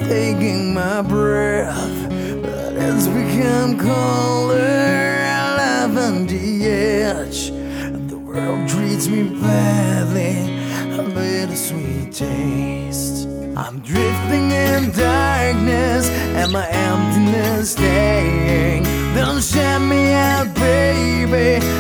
taking my breath, but it's become colder. I live on the edge, and the world treats me badly. A bittersweet taste. I'm drifting in darkness, and my emptiness staying. Don't shut me out, baby.